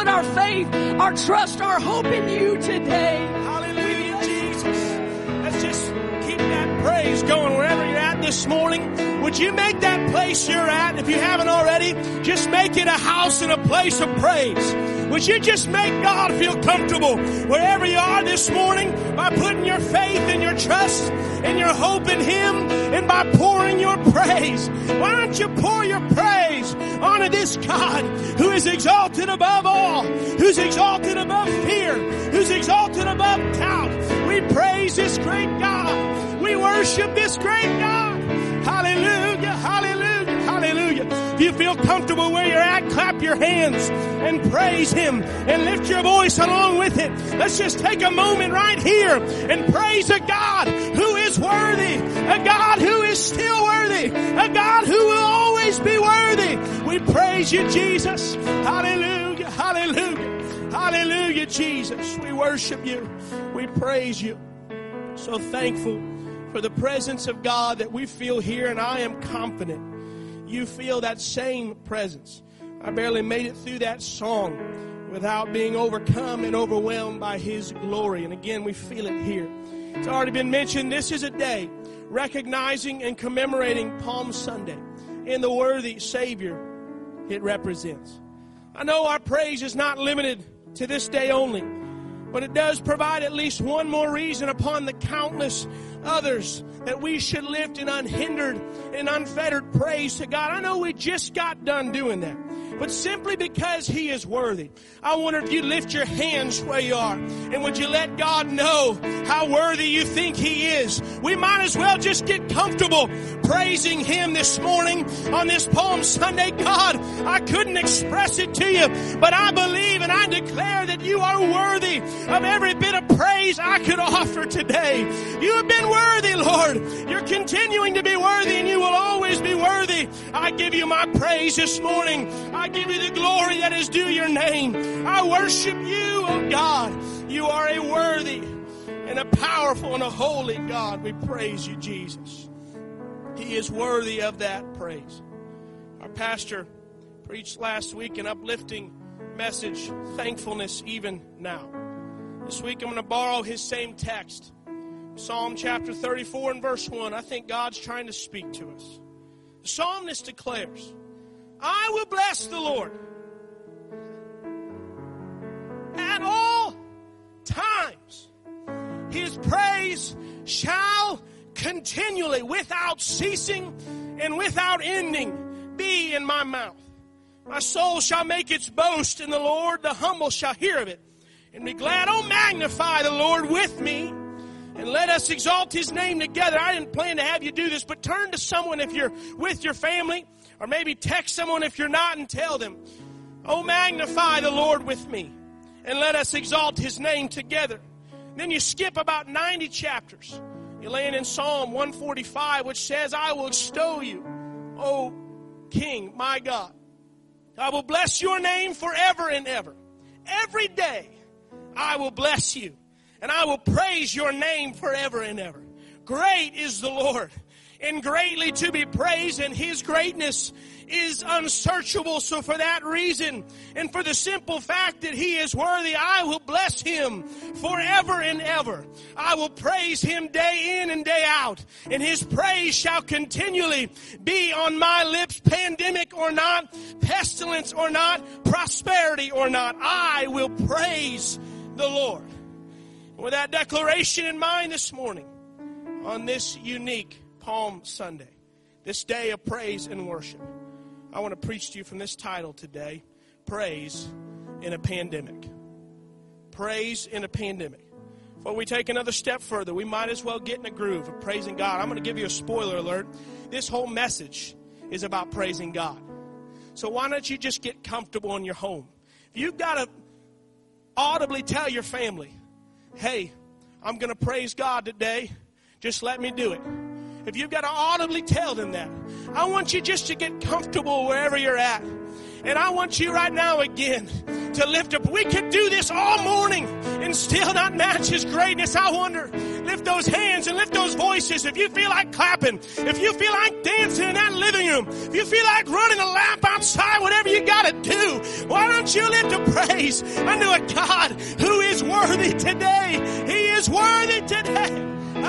put our faith, our trust, our hope in you today. Hallelujah, Jesus. Let's just keep that praise going wherever you're at this morning. Would you make that place you're at, if you haven't already, just make it a house and a place of praise. Would you just make God feel comfortable wherever you are this morning by putting your faith and your trust and your hope in Him and by pouring your praise? Why don't you pour your praise onto this God who is exalted above all, who's exalted above fear, who's exalted above doubt. We praise this great God. We worship this great God. Hallelujah, hallelujah, hallelujah. If you feel comfortable where you're at, clap your hands and praise Him and lift your voice along with it. Let's just take a moment right here and praise a God who is worthy, a God who is still worthy, a God who will always be worthy. We praise you, Jesus. Hallelujah, hallelujah, hallelujah, Jesus. We worship you. We praise you. So thankful for the presence of God that we feel here, and I am confident you feel that same presence. I barely made it through that song without being overcome and overwhelmed by His glory. And again, we feel it here. It's already been mentioned, this is a day recognizing and commemorating Palm Sunday and the worthy Savior it represents. I know our praise is not limited to this day only, but it does provide at least one more reason upon the countless others that we should lift in unhindered and unfettered praise to God. I know we just got done doing that, but simply because He is worthy. I wonder if you lift your hands where you are, and would you let God know how worthy you think He is? We might as well just get comfortable praising Him this morning on this Palm Sunday. God, I couldn't express it to you, but I believe and I declare that you are worthy of every bit of praise I could offer today. You have been worthy, Lord. You're continuing to be worthy, and you will always be worthy. I give you my praise this morning. I give you the glory that is due your name. I worship you, oh God. You are a worthy and a powerful and a holy God. We praise you, Jesus. He is worthy of that praise. Our pastor preached last week an uplifting message, thankfulness even now. This week I'm going to borrow his same text. Psalm chapter 34 and verse 1. I think God's trying to speak to us. The psalmist declares, I will bless the Lord at all times. His praise shall continually, without ceasing and without ending, be in my mouth. My soul shall make its boast in the Lord. The humble shall hear of it and be glad. Oh, magnify the Lord with me, and let us exalt His name together. I didn't plan to have you do this, but turn to someone if you're with your family, or maybe text someone if you're not and tell them, oh, magnify the Lord with me, and let us exalt His name together. Then you skip about 90 chapters. You land in Psalm 145, which says, I will extol you, O King, my God. I will bless your name forever and ever. Every day I will bless you, and I will praise your name forever and ever. Great is the Lord, and greatly to be praised, and His greatness is unsearchable. So for that reason, and for the simple fact that He is worthy, I will bless Him forever and ever. I will praise Him day in and day out, and His praise shall continually be on my lips, pandemic or not, pestilence or not, prosperity or not. I will praise the Lord. With that declaration in mind this morning, on this unique Palm Sunday, this day of praise and worship, I want to preach to you from this title today, Praise in a Pandemic. Praise in a Pandemic. Before we take another step further, we might as well get in a groove of praising God. I'm going to give you a spoiler alert. This whole message is about praising God. So why don't you just get comfortable in your home? If you've got to audibly tell your family, hey, I'm going to praise God today, just let me do it. If you've got to audibly tell them that, I want you just to get comfortable wherever you're at. And I want you right now again to lift up. We could do this all morning and still not match His greatness. I wonder, lift those hands and lift those voices. If you feel like clapping, if you feel like dancing in that living room, if you feel like running a lap outside, whatever you got to do, why don't you lift a praise unto a God who is worthy today? He is worthy today.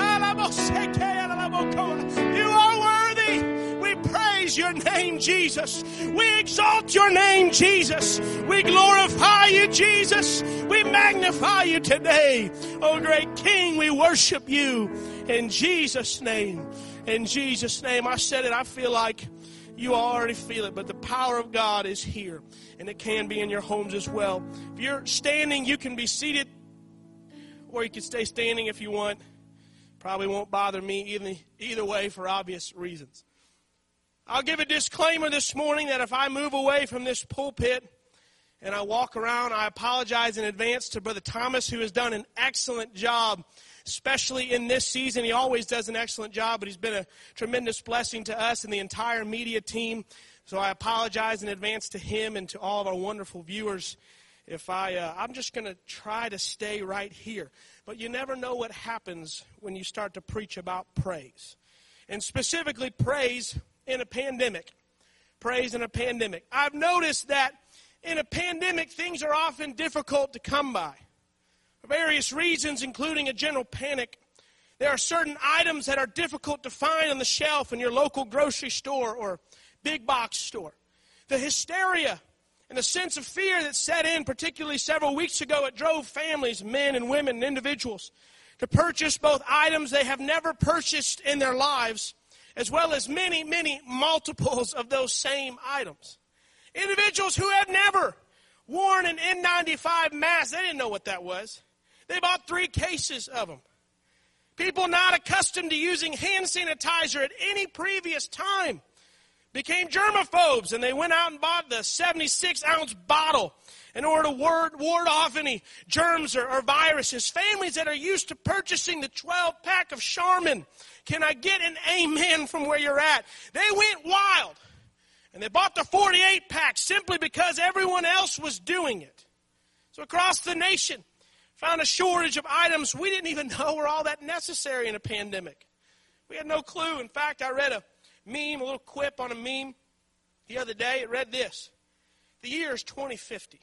You are worthy. We praise your name, Jesus. We exalt your name, Jesus. We glorify you, Jesus. We magnify you today. Oh, great King, we worship you in Jesus' name. In Jesus' name. I said it. I feel like you already feel it, but the power of God is here, and it can be in your homes as well. If you're standing, you can be seated, or you can stay standing if you want. Probably won't bother me either way for obvious reasons. I'll give a disclaimer this morning that if I move away from this pulpit and I walk around, I apologize in advance to Brother Thomas, who has done an excellent job, especially in this season. He always does an excellent job, but he's been a tremendous blessing to us and the entire media team. So I apologize in advance to him and to all of our wonderful viewers. If I'm just going to try to stay right here. But you never know what happens when you start to preach about praise. And specifically praise in a pandemic. Praise in a pandemic. I've noticed that in a pandemic, things are often difficult to come by. For various reasons, including a general panic. There are certain items that are difficult to find on the shelf in your local grocery store or big box store. The hysteria and the sense of fear that set in, particularly several weeks ago, it drove families, men and women and individuals, to purchase both items they have never purchased in their lives, as well as many, many multiples of those same items. Individuals who had never worn an N95 mask, they didn't know what that was. They bought 3 cases of them. People not accustomed to using hand sanitizer at any previous time became germaphobes, and they went out and bought the 76-ounce bottle in order to ward off any germs or viruses. Families that are used to purchasing the 12-pack of Charmin, can I get an amen from where you're at? They went wild, and they bought the 48-pack simply because everyone else was doing it. So across the nation, found a shortage of items we didn't even know were all that necessary in a pandemic. We had no clue. In fact, I read a meme, a little quip on a meme the other day. It read this: the year is 2050.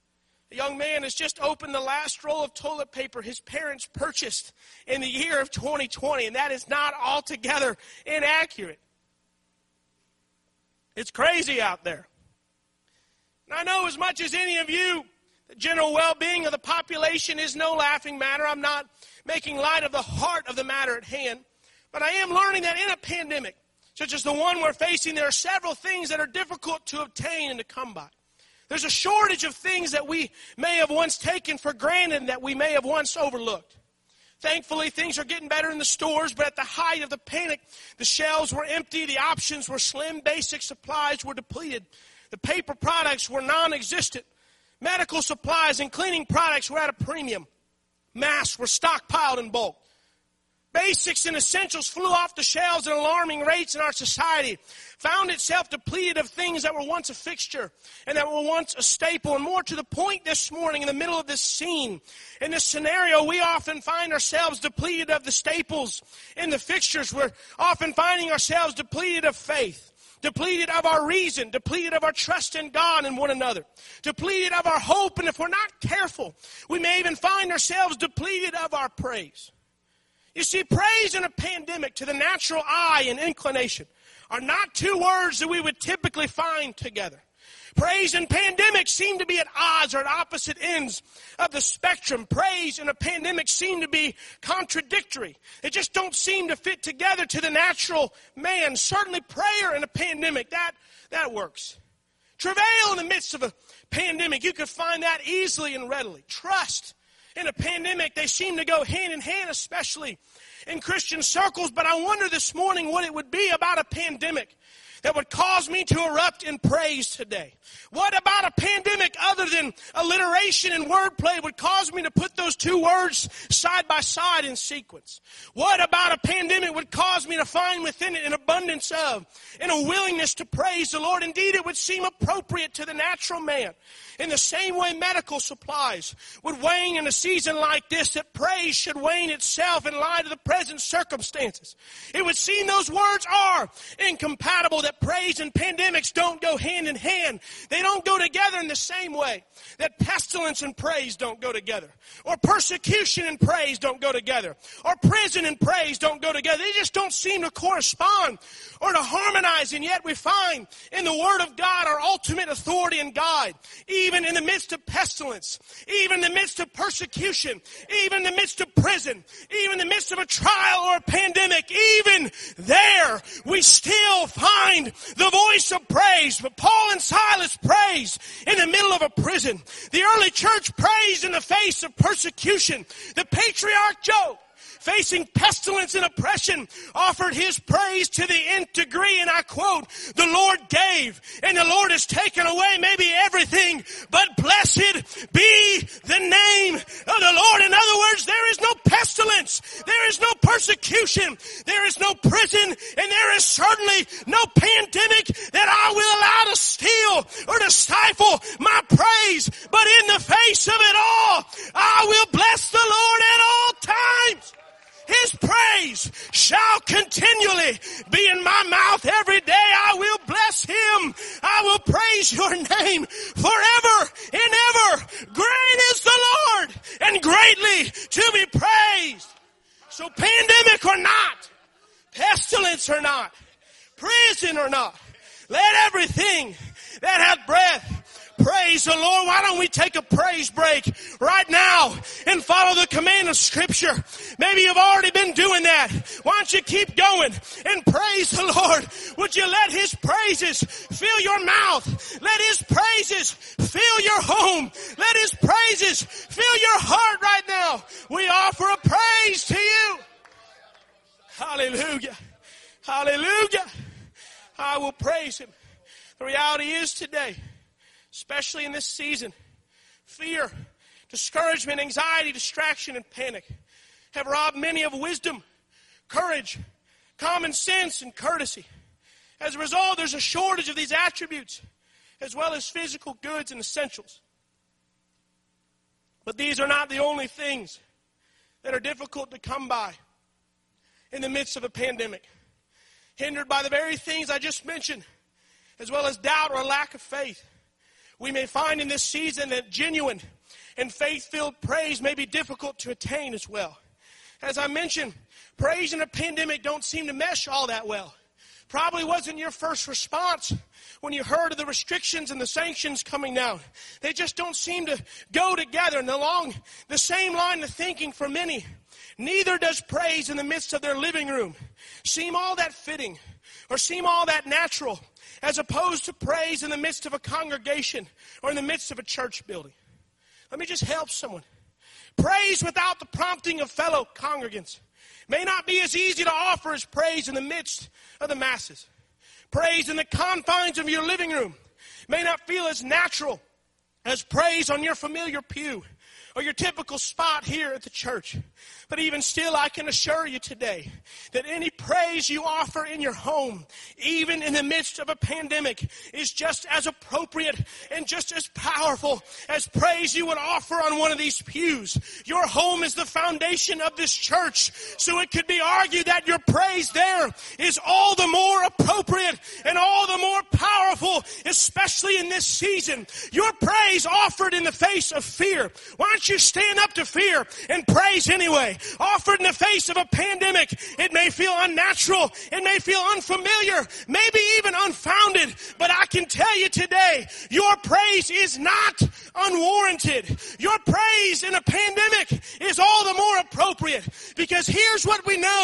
A young man has just opened the last roll of toilet paper his parents purchased in the year of 2020, and that is not altogether inaccurate. It's crazy out there. And I know as much as any of you, the general well-being of the population is no laughing matter. I'm not making light of the heart of the matter at hand, but I am learning that in a pandemic such as the one we're facing, there are several things that are difficult to obtain and to come by. There's a shortage of things that we may have once taken for granted and that we may have once overlooked. Thankfully, things are getting better in the stores, but at the height of the panic, the shelves were empty, the options were slim, basic supplies were depleted, the paper products were non-existent, medical supplies and cleaning products were at a premium, masks were stockpiled in bulk. Basics and essentials flew off the shelves at alarming rates in our society, found itself depleted of things that were once a fixture and that were once a staple. And more to the point this morning, in the middle of this scene, in this scenario, we often find ourselves depleted of the staples and the fixtures. We're often finding ourselves depleted of faith, depleted of our reason, depleted of our trust in God and one another, depleted of our hope. And if we're not careful, we may even find ourselves depleted of our praise. You see, praise in a pandemic to the natural eye and inclination are not 2 words that we would typically find together. Praise and pandemic seem to be at odds or at opposite ends of the spectrum. Praise and a pandemic seem to be contradictory. They just don't seem to fit together to the natural man. Certainly prayer in a pandemic, that works. Travail in the midst of a pandemic, you could find that easily and readily. Trust in a pandemic, they seem to go hand in hand, especially in Christian circles. But I wonder this morning what it would be about a pandemic that would cause me to erupt in praise today? What about a pandemic other than alliteration and wordplay would cause me to put those two words side by side in sequence? What about a pandemic would cause me to find within it an abundance of and a willingness to praise the Lord? Indeed, it would seem appropriate to the natural man. In the same way medical supplies would wane in a season like this, that praise should wane itself in light of the present circumstances. It would seem those words are incompatible, that praise and pandemics don't go hand in hand. They don't go together in the same way. That pestilence and praise don't go together. Or persecution and praise don't go together. Or prison and praise don't go together. They just don't seem to correspond or to harmonize. And yet we find in the Word of God our ultimate authority and guide. Even in the midst of pestilence, even in the midst of persecution, even in the midst of prison, even in the midst of a trial or a pandemic, even there we still find the voice of praise. But Paul and Silas praised in the middle of a prison. The early church praised in the face of persecution. The patriarch Job, facing pestilence and oppression, offered his praise to the nth degree, and I quote, "The Lord gave, and the Lord has taken away maybe everything, but blessed be the name of the Lord." In other words, there is no pestilence, there is no persecution, there is no prison, and there is certainly no pandemic that I will allow to steal or to stifle my praise. But in the face of it all, I will bless the Lord at all times. His praise shall continually be in my mouth. Every day I will bless him. I will praise your name forever and ever. Great is the Lord and greatly to be praised. So pandemic or not, pestilence or not, prison or not, let everything that hath breath praise the Lord. Why don't we take a praise break right now and follow the command of Scripture? Maybe you've already been doing that. Why don't you keep going and praise the Lord? Would you let His praises fill your mouth? Let His praises fill your home. Let His praises fill your heart right now. We offer a praise to you. Hallelujah. Hallelujah. I will praise Him. The reality is today, especially in this season, fear, discouragement, anxiety, distraction, and panic have robbed many of wisdom, courage, common sense, and courtesy. As a result, there's a shortage of these attributes, as well as physical goods and essentials. But these are not the only things that are difficult to come by in the midst of a pandemic. Hindered by the very things I just mentioned, as well as doubt or a lack of faith. We may find in this season that genuine and faith-filled praise may be difficult to attain as well. As I mentioned, praise in a pandemic don't seem to mesh all that well. Probably wasn't your first response when you heard of the restrictions and the sanctions coming down. They just don't seem to go together. And along the same line of thinking for many, neither does praise in the midst of their living room seem all that fitting or seem all that natural, as opposed to praise in the midst of a congregation or in the midst of a church building. Let me just help someone. Praise without the prompting of fellow congregants may not be as easy to offer as praise in the midst of the masses. Praise in the confines of your living room may not feel as natural as praise on your familiar pew or your typical spot here at the church. But even still, I can assure you today that any praise you offer in your home, even in the midst of a pandemic, is just as appropriate and just as powerful as praise you would offer on one of these pews. Your home is the foundation of this church, so it could be argued that your praise there is all the more appropriate and all the more powerful, especially in this season. Your praise offered in the face of fear. Why don't you stand up to fear and praise anyway? Offered in the face of a pandemic, it may feel unnatural, it may feel unfamiliar, maybe even unfounded, but I can tell you today, your praise is not unwarranted. Your praise in a pandemic is all the more appropriate, because here's what we know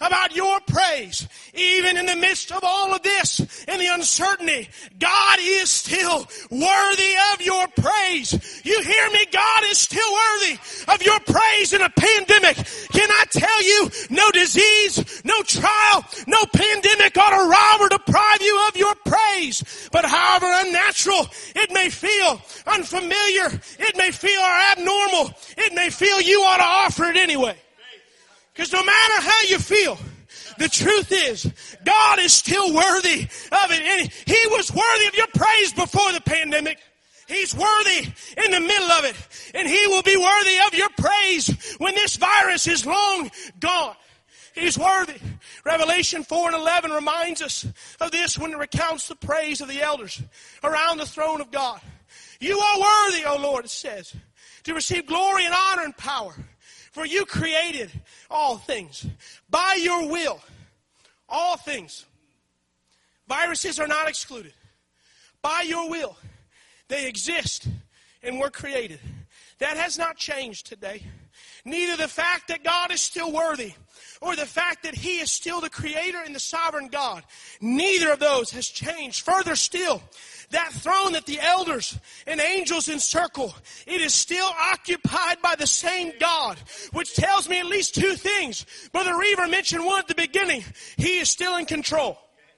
about your praise. Even in the midst of all of this and the uncertainty, God is still worthy of your praise. You hear me? God is still worthy of your praise in a pandemic. Can I tell you, no disease, no trial, no pandemic ought to rob or deprive you of your praise. But however unnatural it may feel, unfamiliar, it may feel abnormal, it may feel, you ought to offer it anyway. Because no matter how you feel, the truth is, God is still worthy of it. And He was worthy of your praise before the pandemic. He's worthy in the middle of it. And He will be worthy of your praise when this virus is long gone. He's worthy. Revelation 4:11 reminds us of this when it recounts the praise of the elders around the throne of God. You are worthy, O Lord, it says, to receive glory and honor and power. For you created all things by your will. All things. Viruses are not excluded. By your will. They exist and were created. That has not changed today. Neither the fact that God is still worthy or the fact that He is still the creator and the sovereign God. Neither of those has changed. Further still, that throne that the elders and angels encircle, it is still occupied by the same God, which tells me at least two things. Brother Reaver mentioned one at the beginning. He is still in control.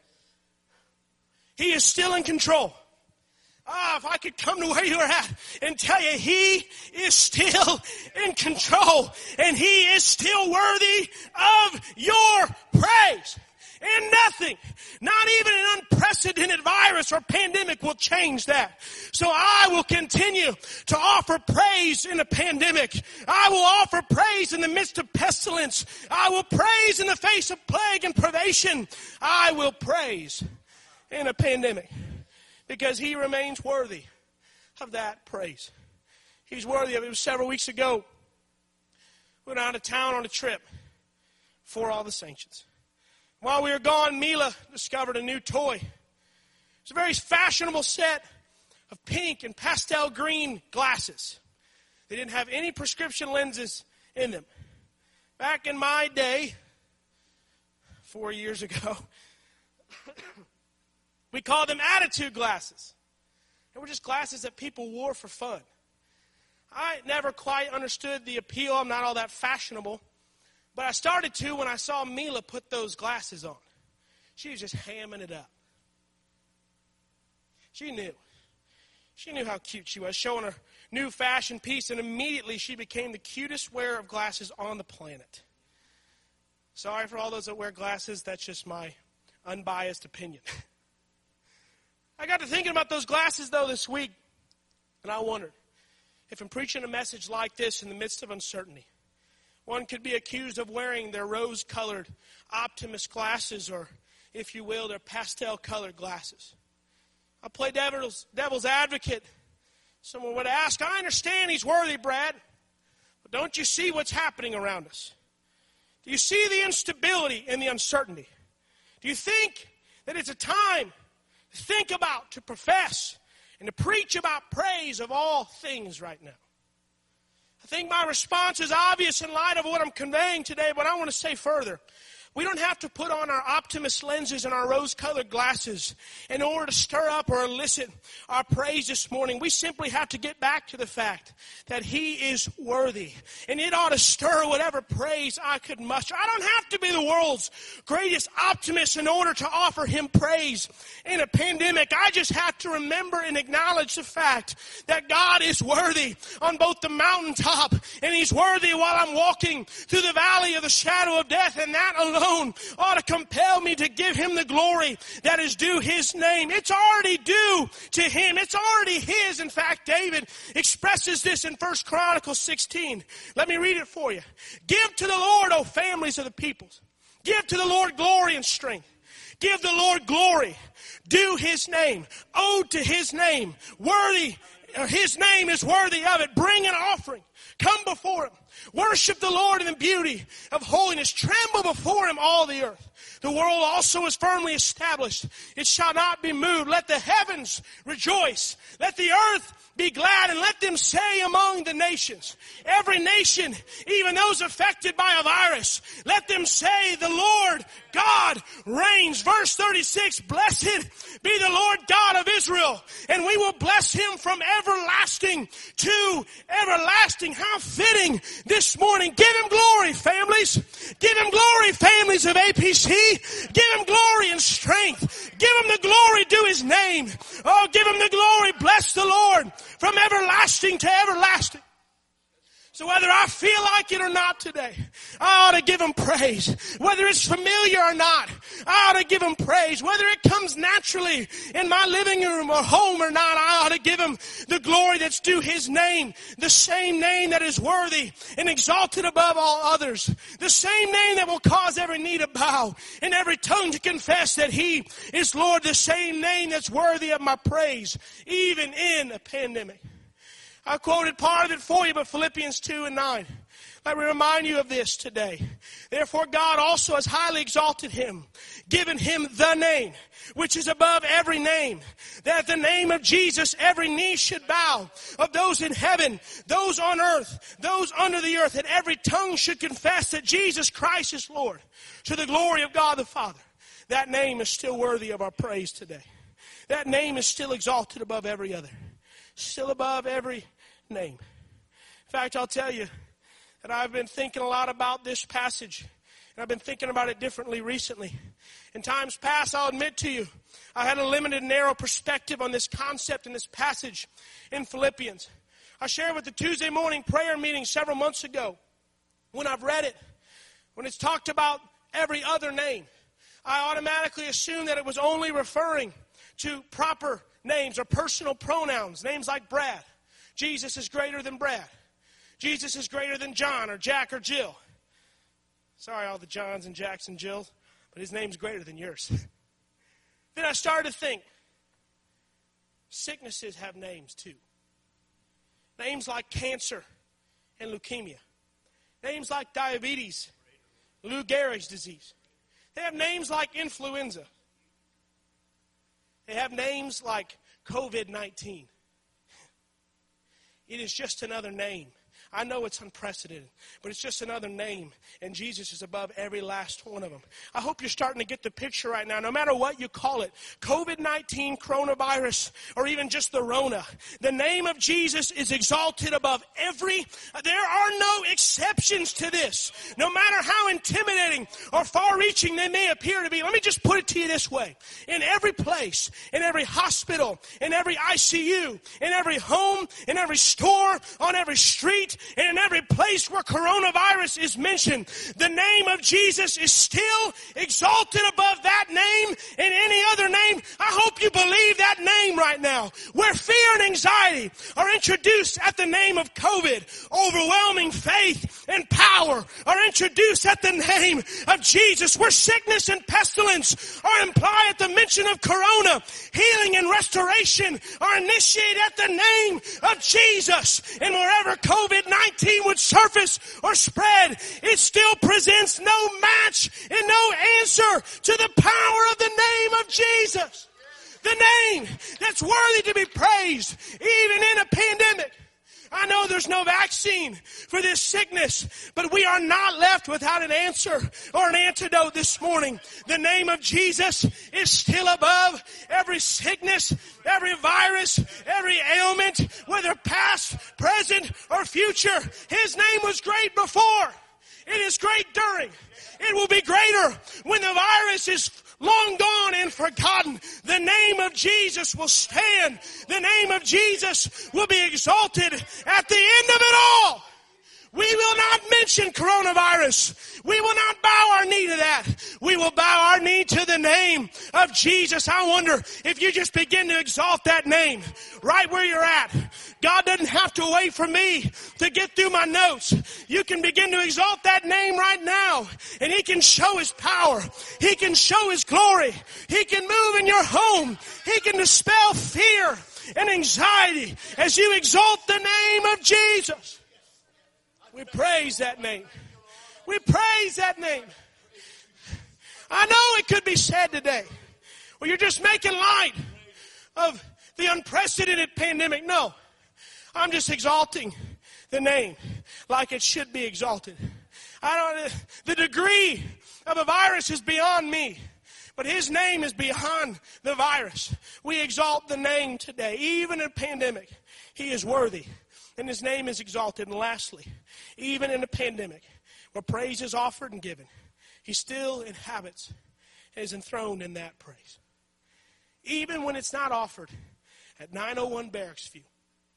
He is still in control. If I could come to where you're at and tell you He is still in control and He is still worthy of your praise. And nothing, not even an unprecedented virus or pandemic will change that. So I will continue to offer praise in a pandemic. I will offer praise in the midst of pestilence. I will praise in the face of plague and privation. I will praise in a pandemic because He remains worthy of that praise. He's worthy of it. It was several weeks ago. We went out of town on a trip for all the sanctions. While we were gone, Mila discovered a new toy. It's a very fashionable set of pink and pastel green glasses. They didn't have any prescription lenses in them. Back in my day, 4 years ago, we called them attitude glasses. They were just glasses that people wore for fun. I never quite understood the appeal. I'm not all that fashionable. But I started to when I saw Mila put those glasses on. She was just hamming it up. She knew. She knew how cute she was, showing her new fashion piece, and immediately she became the cutest wearer of glasses on the planet. Sorry for all those that wear glasses. That's just my unbiased opinion. I got to thinking about those glasses, though, this week, and I wondered if I'm preaching a message like this in the midst of uncertainty, one could be accused of wearing their rose-colored Optimus glasses, or, if you will, their pastel-colored glasses. I'll play devil's advocate. Someone would ask, I understand He's worthy, Brad, but don't you see what's happening around us? Do you see the instability and the uncertainty? Do you think that it's a time to think about, to profess, and to preach about praise of all things right now? I think my response is obvious in light of what I'm conveying today, but I want to say further. We don't have to put on our Optimus lenses and our rose-colored glasses in order to stir up or elicit our praise this morning. We simply have to get back to the fact that He is worthy. And it ought to stir whatever praise I could muster. I don't have to be the world's greatest optimist in order to offer Him praise in a pandemic. I just have to remember and acknowledge the fact that God is worthy on both the mountaintop and He's worthy while I'm walking through the valley of the shadow of death, and that alone ought to compel me to give Him the glory that is due His name. It's already due to Him. It's already His. In fact, David expresses this in 1 Chronicles 16. Let me read it for you. Give to the Lord, O families of the peoples. Give to the Lord glory and strength. Give the Lord glory. Due His name. Owed to His name. Worthy His name is worthy of it. Bring an offering. Come before Him. Worship the Lord in the beauty of holiness. Tremble before Him, all the earth. The world also is firmly established. It shall not be moved. Let the heavens rejoice. Let the earth be glad, and let them say among the nations, every nation, even those affected by a virus, let them say, the Lord God reigns. Verse 36, blessed be the Lord God of Israel, and we will bless Him from everlasting to everlasting. How fitting this morning. Give Him glory, families. Give Him glory, families of APC. Give Him glory and strength. Give Him the glory due His name. Oh, give Him the glory. Bless the Lord from everlasting to everlasting. So whether I feel like it or not today, I ought to give Him praise. Whether it's familiar or not, I ought to give Him praise. Whether it comes naturally in my living room or home or not, I ought to give Him the glory that's due His name. The same name that is worthy and exalted above all others. The same name that will cause every knee to bow and every tongue to confess that He is Lord. The same name that's worthy of my praise, even in a pandemic. I quoted part of it for you, but Philippians 2:9. Let me remind you of this today. Therefore God also has highly exalted Him, given Him the name, which is above every name, that at the name of Jesus every knee should bow, of those in heaven, those on earth, those under the earth, and every tongue should confess that Jesus Christ is Lord, to the glory of God the Father. That name is still worthy of our praise today. That name is still exalted above every other. Still above every name. In fact, I'll tell you that I've been thinking a lot about this passage, and I've been thinking about it differently recently. In times past, I'll admit to you, I had a limited, narrow perspective on this concept in this passage in Philippians. I shared with the Tuesday morning prayer meeting several months ago. When I've read it, when it's talked about every other name, I automatically assumed that it was only referring to proper names or personal pronouns, names like Brad. Jesus is greater than Brad. Jesus is greater than John or Jack or Jill. Sorry, all the Johns and Jacks and Jills, but His name's greater than yours. Then I started to think, sicknesses have names too. Names like cancer and leukemia. Names like diabetes, Lou Gehrig's disease. They have names like influenza. They have names like COVID-19. It is just another name. I know it's unprecedented, but it's just another name, and Jesus is above every last one of them. I hope you're starting to get the picture right now. No matter what you call it, COVID-19, coronavirus, or even just the Rona, the name of Jesus is exalted above every. There are no exceptions to this. No matter how intimidating or far-reaching they may appear to be, let me just put it to you this way. In every place, in every hospital, in every ICU, in every home, in every store, on every street, and in every place where coronavirus is mentioned, the name of Jesus is still exalted above that name and any other name. I hope you believe that name right now. Where fear and anxiety are introduced at the name of COVID, overwhelming faith and power are introduced at the name of Jesus. Where sickness and pestilence are implied at the mention of corona, healing and restoration are initiated at the name of Jesus. And wherever COVID-19 would surface or spread, it still presents no match and no answer to the power of the name of Jesus. The name that's worthy to be praised, even in a pandemic. I know there's no vaccine for this sickness, but we are not left without an answer or an antidote this morning. The name of Jesus is still above every sickness, every virus, every ailment, whether past, present, or future. His name was great before. It is great during. It will be greater when the virus is long gone and forgotten. The name of Jesus will stand. The name of Jesus will be exalted at the end of it all. We will not mention coronavirus. We will not bow our knee to that. We will bow our knee to the name of Jesus. I wonder if you just begin to exalt that name right where you're at. God doesn't have to wait for me to get through my notes. You can begin to exalt that name right now, and He can show His power. He can show His glory. He can move in your home. He can dispel fear. and anxiety as you exalt the name of Jesus. We praise that name. We praise that name. I know it could be said today, well, you're just making light of the unprecedented pandemic. No, I'm just exalting the name like it should be exalted. The degree of a virus is beyond me, but his name is beyond the virus. We exalt the name today, even in a pandemic. He is worthy, and his name is exalted. And lastly, even in a pandemic where praise is offered and given, he still inhabits and is enthroned in that praise. Even when it's not offered at 901 Barracks View,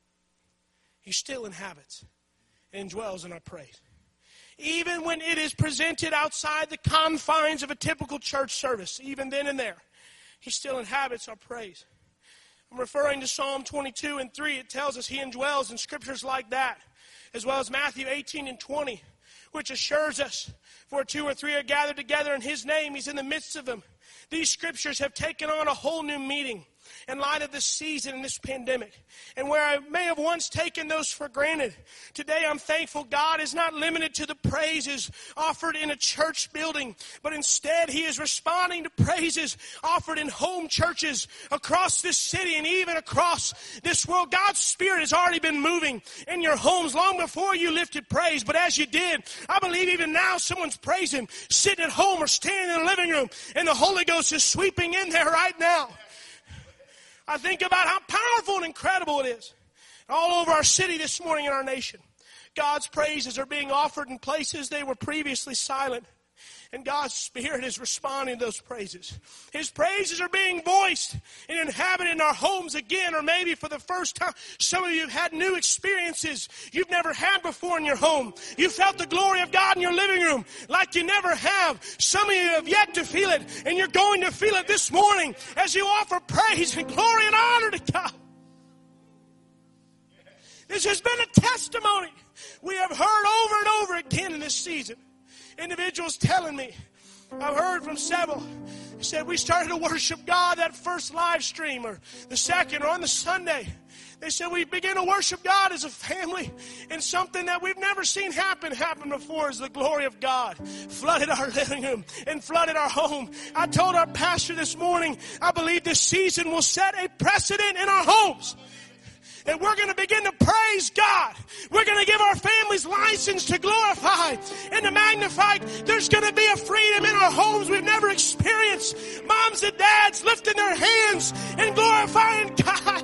he still inhabits and dwells in our praise. Even when it is presented outside the confines of a typical church service, even then and there, he still inhabits our praise. I'm referring to Psalm 22:3. It tells us he indwells in scriptures like that, as well as Matthew 18:20, which assures us, for 2 or 3 are gathered together in his name, he's in the midst of them. These scriptures have taken on a whole new meaning in light of this season and this pandemic. And where I may have once taken those for granted, today I'm thankful God is not limited to the praises offered in a church building, but instead he is responding to praises offered in home churches across this city and even across this world. God's Spirit has already been moving in your homes long before you lifted praise. But as you did, I believe even now someone's praising, sitting at home or standing in the living room, and the Holy Ghost is sweeping in there right now. I think about how powerful and incredible it is. All over our city this morning in our nation, God's praises are being offered in places they were previously silent. And God's Spirit is responding to those praises. His praises are being voiced and inhabited in our homes again, or maybe for the first time. Some of you have had new experiences you've never had before in your home. You felt the glory of God in your living room like you never have. Some of you have yet to feel it, and you're going to feel it this morning as you offer praise and glory and honor to God. This has been a testimony we have heard over and over again in this season. Individuals telling me, I've heard from several, they said we started to worship God that first live stream or the second or on the Sunday. They said we began to worship God as a family, and something that we've never seen happen before is the glory of God flooded our living room and flooded our home. I told our pastor this morning, I believe this season will set a precedent in our homes. And we're going to begin to praise God. We're going to give our families license to glorify and to magnify. There's going to be a freedom in our homes we've never experienced. Moms and dads lifting their hands and glorifying God.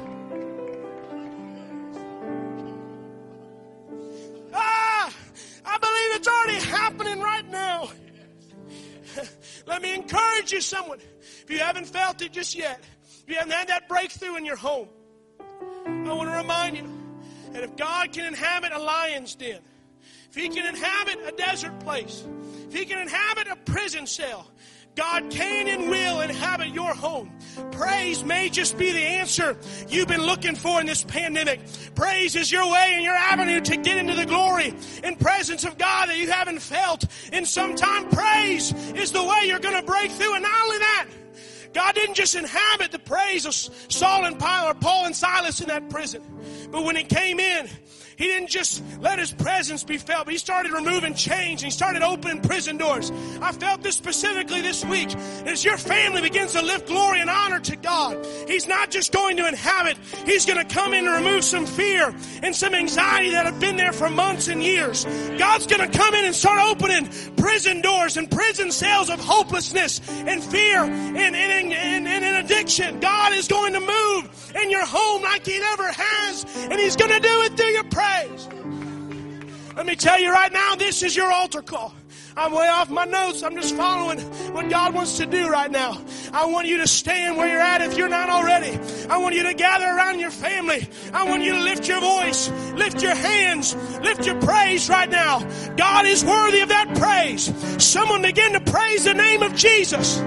I believe it's already happening right now. Let me encourage you, someone. If you haven't felt it just yet, if you haven't had that breakthrough in your home, I want to remind you that if God can inhabit a lion's den, if he can inhabit a desert place, if he can inhabit a prison cell, God can and will inhabit your home. Praise may just be the answer you've been looking for in this pandemic. Praise is your way and your avenue to get into the glory and presence of God that you haven't felt in some time. Praise is the way you're going to break through. And not only that, God didn't just inhabit the praise of Saul and Paul and Silas in that prison. But when he came in, he didn't just let his presence be felt, but he started removing chains and he started opening prison doors. I felt this specifically this week. As your family begins to lift glory and honor to God, he's not just going to inhabit, he's going to come in and remove some fear and some anxiety that have been there for months and years. God's going to come in and start opening prison doors and prison cells of hopelessness and fear and addiction. God is going to move in your home like he never has, and he's going to do it through your praise. Let me tell you right now, this is your altar call. I'm way off my notes. I'm just following what God wants to do right now. I want you to stand where you're at if you're not already. I want you to gather around your family. I want you to lift your voice, lift your hands, lift your praise right now. God is worthy of that praise. Someone begin to praise the name of Jesus.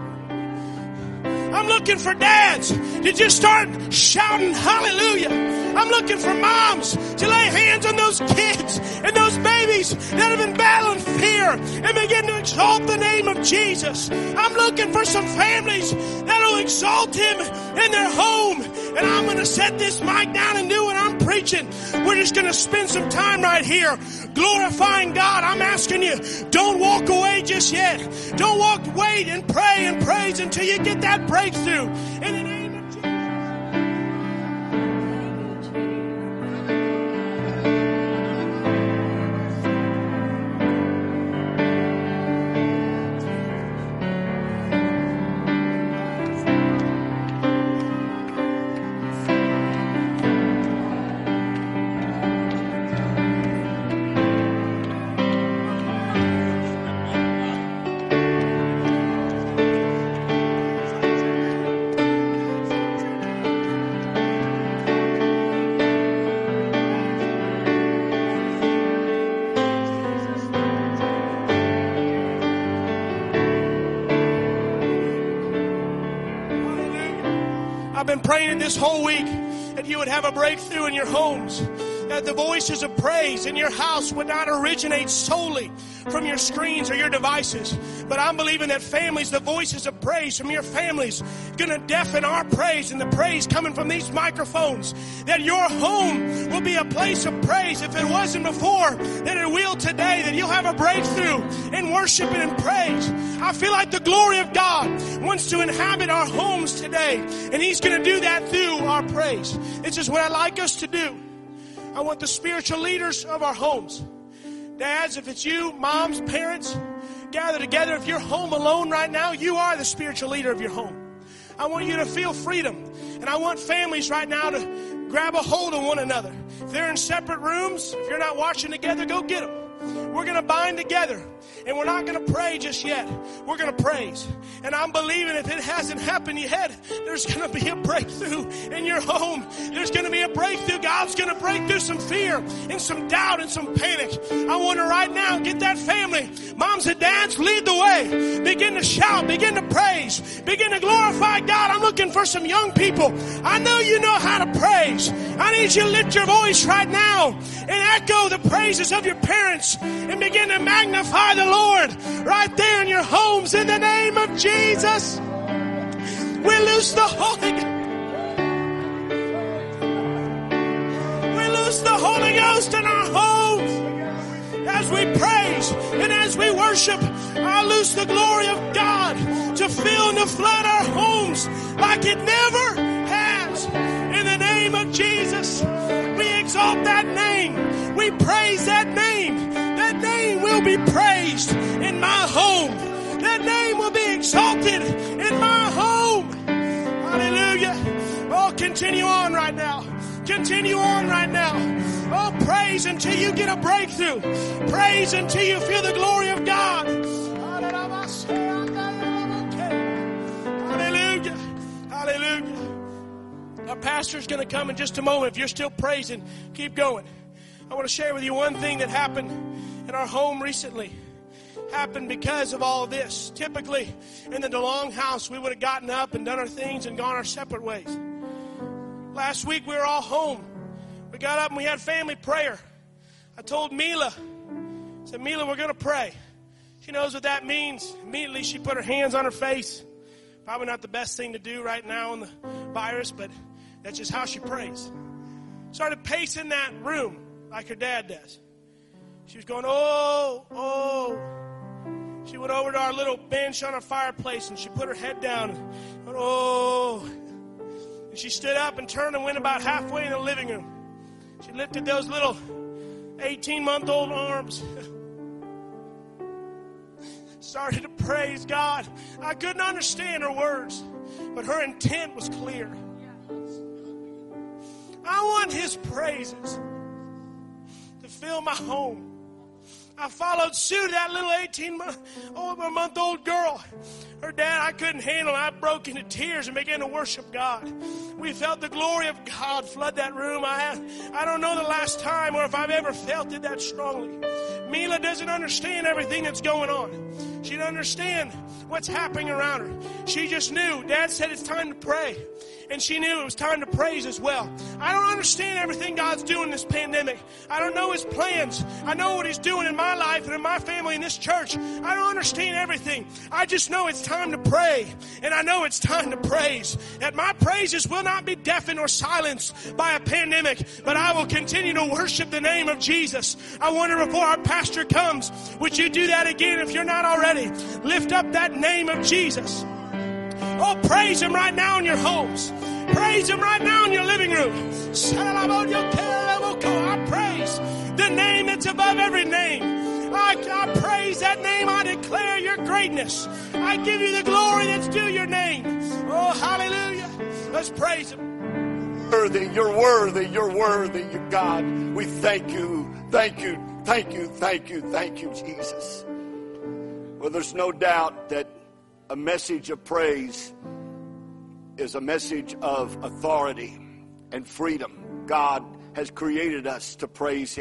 I'm looking for dads to just start shouting hallelujah. I'm looking for moms to lay hands on those kids and those babies that have been battling fear and begin to exalt the name of Jesus. I'm looking for some families that will exalt him in their home and I'm going to set this mic down and do what I'm preaching. We're just going to spend some time right here glorifying God. I'm asking you, don't walk away just yet. Don't walk, wait and pray and praise until you get that breakthrough. In the name of Jesus. I've been praying this whole week that you would have a breakthrough in your homes, that the voices of praise in your house would not originate solely from your screens or your devices. But I'm believing that families, the voices of praise from your families, going to deafen our praise and the praise coming from these microphones. That your home will be a place of praise. If it wasn't before, that it will today. That you'll have a breakthrough in worship and in praise. I feel like the glory of God wants to inhabit our homes today. And He's going to do that through our praise. This is what I'd like us to do. I want the spiritual leaders of our homes. Dads, if it's you, moms, parents, gather together. If you're home alone right now, you are the spiritual leader of your home. I want you to feel freedom. And I want families right now to grab a hold of one another. If they're in separate rooms, if you're not watching together, go get them. We're going to bind together. And we're not going to pray just yet. We're going to praise. And I'm believing if it hasn't happened yet, there's going to be a breakthrough in your home. There's going to be a breakthrough. God's going to break through some fear and some doubt and some panic. I want to right now get that family. Moms and dads, lead the way. Begin to shout. Begin to praise. Begin to glorify God. I'm looking for some young people. I know you know how to praise. I need you to lift your voice right now and echo the praises of your parents and begin to magnify the Lord right there in your homes in the name of Jesus. We loose the Holy Ghost. We loose the Holy Ghost in our homes as we praise and as we worship. I loose the glory of God to fill and to flood our homes like it never has. In the name of Jesus, we exalt that name. We praise that name. That name will be praised in my home. That name will be exalted in my home. Hallelujah. Oh, continue on right now. Continue on right now. Oh, praise until you get a breakthrough. Praise until you feel the glory of God. Hallelujah. Hallelujah. Our pastor's going to come in just a moment. If you're still praising, keep going. I want to share with you one thing that happened in our home recently. Happened because of all of this. Typically, in the DeLong house, we would have gotten up and done our things and gone our separate ways. Last week, we were all home. We got up and we had family prayer. I told Mila, I said, Mila, we're going to pray. She knows what that means. Immediately, she put her hands on her face. Probably not the best thing to do right now in the virus, but that's just how she prays. Started pacing that room like her dad does. She was going, oh, oh. She went over to our little bench on our fireplace and she put her head down and went, oh. And she stood up and turned and went about halfway in the living room. She lifted those little 18-month-old arms. Started to praise God. I couldn't understand her words, but her intent was clear. I want His praises to fill my home. I followed suit, that little 18-month-old girl. Her dad, I couldn't handle it. I broke into tears and began to worship God. We felt the glory of God flood that room. I don't know the last time or if I've ever felt it that strongly. Mila doesn't understand everything that's going on. She doesn't understand what's happening around her. She just knew. Dad said it's time to pray. And she knew it was time to praise as well. I don't understand everything God's doing in this pandemic. I don't know His plans. I know what He's doing in my life and in my family in this church. I don't understand everything. I just know it's time to pray, and I know it's time to praise, that my praises will not be deafened or silenced by a pandemic, but I will continue to worship the name of Jesus. I wonder before our pastor comes, would you do that again if you're not already? Lift up that name of Jesus. Oh, praise Him right now in your homes. Praise Him right now in your living room. I praise the name that's above every name. I praise that name. I declare your greatness. I give you the glory that's due your name. Oh, hallelujah. Let's praise Him. You're worthy, you're worthy, you God. We thank you, thank you, thank you, thank you, thank you, Jesus. Well, there's no doubt that a message of praise is a message of authority and freedom. God has created us to praise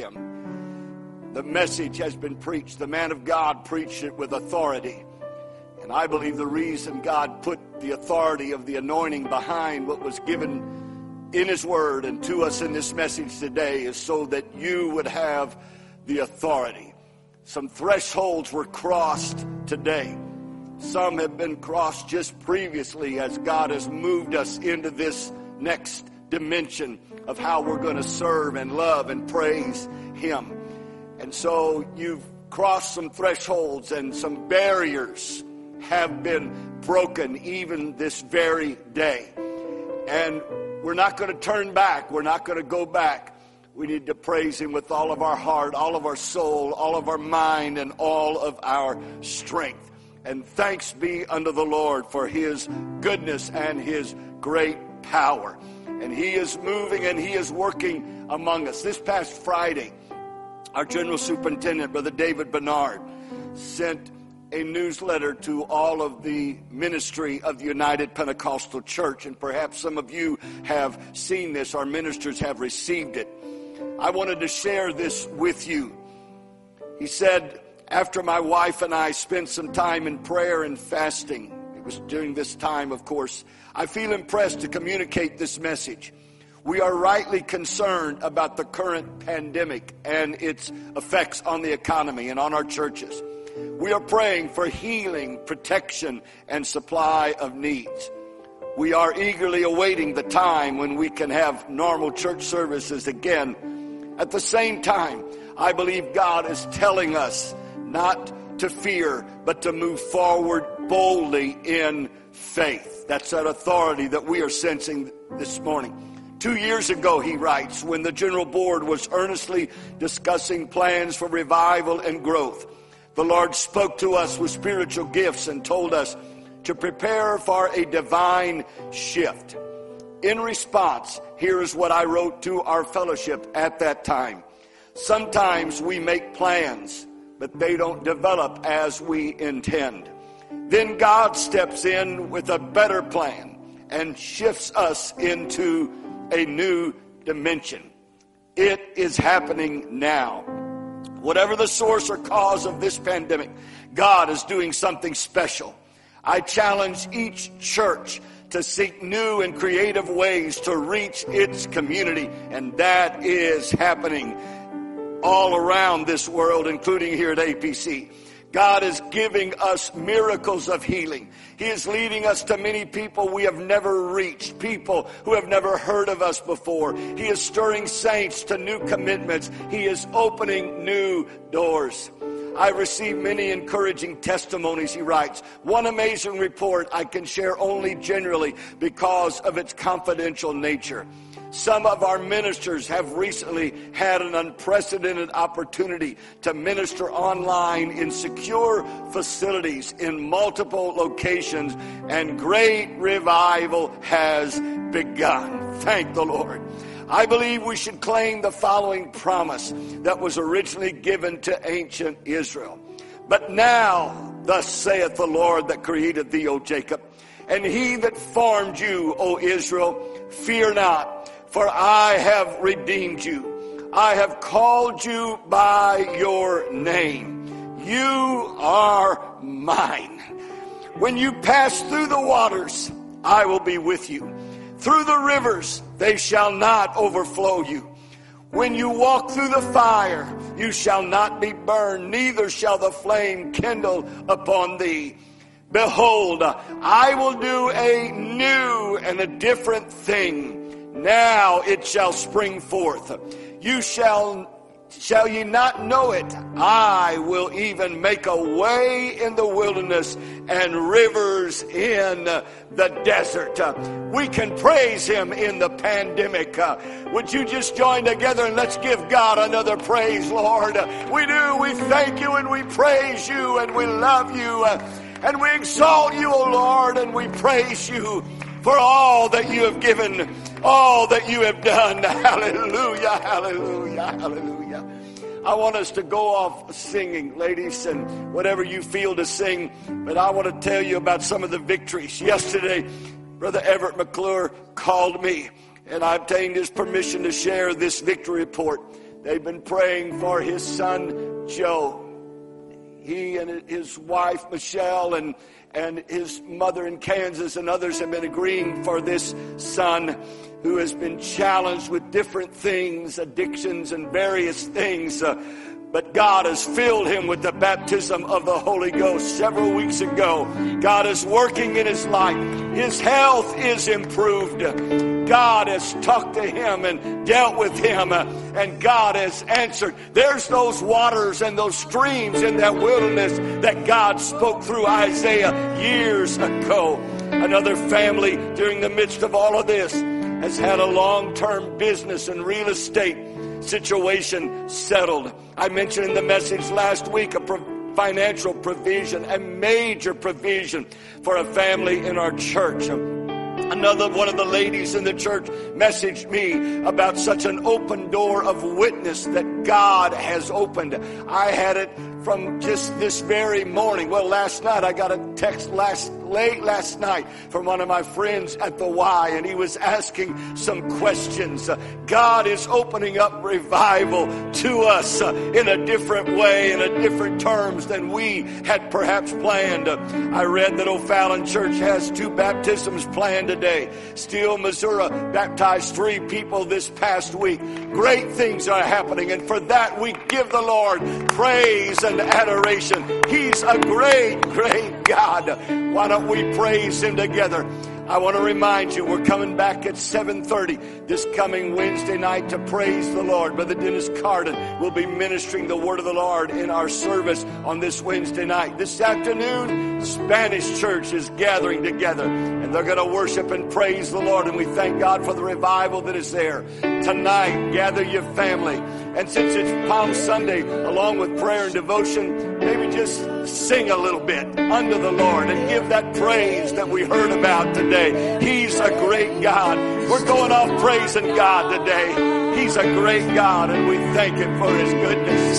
Him. The message has been preached. The man of God preached it with authority. And I believe the reason God put the authority of the anointing behind what was given in His Word and to us in this message today is so that you would have the authority. Some thresholds were crossed today. Some have been crossed just previously as God has moved us into this next dimension of how we're going to serve and love and praise Him. And so you've crossed some thresholds and some barriers have been broken even this very day. And we're not going to turn back. We're not going to go back. We need to praise Him with all of our heart, all of our soul, all of our mind, and all of our strength. And thanks be unto the Lord for His goodness and His great power. And He is moving and He is working among us. This past Friday, our General Superintendent, Brother David Bernard, sent a newsletter to all of the ministry of the United Pentecostal Church. And perhaps some of you have seen this. Our ministers have received it. I wanted to share this with you. He said, after my wife and I spent some time in prayer and fasting, it was during this time, of course, I feel impressed to communicate this message. We are rightly concerned about the current pandemic and its effects on the economy and on our churches. We are praying for healing, protection, and supply of needs. We are eagerly awaiting the time when we can have normal church services again. At the same time, I believe God is telling us not to fear, but to move forward boldly in faith. That's that authority that we are sensing this morning. 2 years ago, he writes, when the General Board was earnestly discussing plans for revival and growth, the Lord spoke to us with spiritual gifts and told us to prepare for a divine shift. In response, here is what I wrote to our fellowship at that time. Sometimes we make plans, but they don't develop as we intend. Then God steps in with a better plan and shifts us into a new dimension. It is happening now. Whatever the source or cause of this pandemic, God is doing something special. I challenge each church to seek new and creative ways to reach its community, and that is happening all around this world, including here at APC. God is giving us miracles of healing. He is leading us to many people we have never reached, people who have never heard of us before. He is stirring saints to new commitments. He is opening new doors. I received many encouraging testimonies, he writes. One amazing report I can share only generally because of its confidential nature. Some of our ministers have recently had an unprecedented opportunity to minister online in secure facilities in multiple locations, and great revival has begun. Thank the Lord. I believe we should claim the following promise that was originally given to ancient Israel. But now, thus saith the Lord that created thee, O Jacob, and he that formed you, O Israel, fear not. For I have redeemed you. I have called you by your name. You are mine. When you pass through the waters, I will be with you. Through the rivers, they shall not overflow you. When you walk through the fire, you shall not be burned, neither shall the flame kindle upon thee. Behold, I will do a new and a different thing. Now it shall spring forth. Shall ye not know it? I will even make a way in the wilderness and rivers in the desert. We can praise Him in the pandemic. Would you just join together and let's give God another praise, Lord? We do. We thank you and we praise you and we love you and we exalt you, O Lord, and we praise you for all that you have given, all that you have done. Hallelujah, hallelujah, hallelujah. I want us to go off singing, ladies, and whatever you feel to sing. But I want to tell you about some of the victories. Yesterday, Brother Everett McClure called me, and I obtained his permission to share this victory report. They've been praying for his son, Joe. He and his wife, Michelle, and his mother in Kansas and others have been agreeing for this son who has been challenged with different things, addictions and various things. But God has filled him with the baptism of the Holy Ghost several weeks ago. God is working in his life. His health is improved. God has talked to him and dealt with him, and God has answered. There's those waters and those streams in that wilderness that God spoke through Isaiah years ago. Another family during the midst of all of this has had a long-term business and real estate situation settled. I mentioned in the message last week a financial provision, a major provision for a family in our church. Another one of the ladies in the church messaged me about such an open door of witness that God has opened. I had it from just this very morning. Well, last night I got a text late last night from one of my friends at the Y, and he was asking some questions. God is opening up revival to us in a different way, in a different terms than we had perhaps planned. I read that O'Fallon Church has 2 baptisms planned today. Steele, Missouri baptized 3 people this past week. Great things are happening, and for that we give the Lord praise and adoration. He's a great, great God. Why don't we praise Him together? I want to remind you, we're coming back at 7:30 this coming Wednesday night to praise the Lord. Brother Dennis Carden will be ministering the word of the Lord in our service on this Wednesday night. This afternoon, Spanish Church is gathering together, and they're going to worship and praise the Lord, and we thank God for the revival that is there. Tonight, gather your family, and since it's Palm Sunday, along with prayer and devotion, maybe just sing a little bit unto the Lord and give that praise that we heard about today. He's a great God. We're going off praising God today. He's a great God, and we thank Him for His goodness.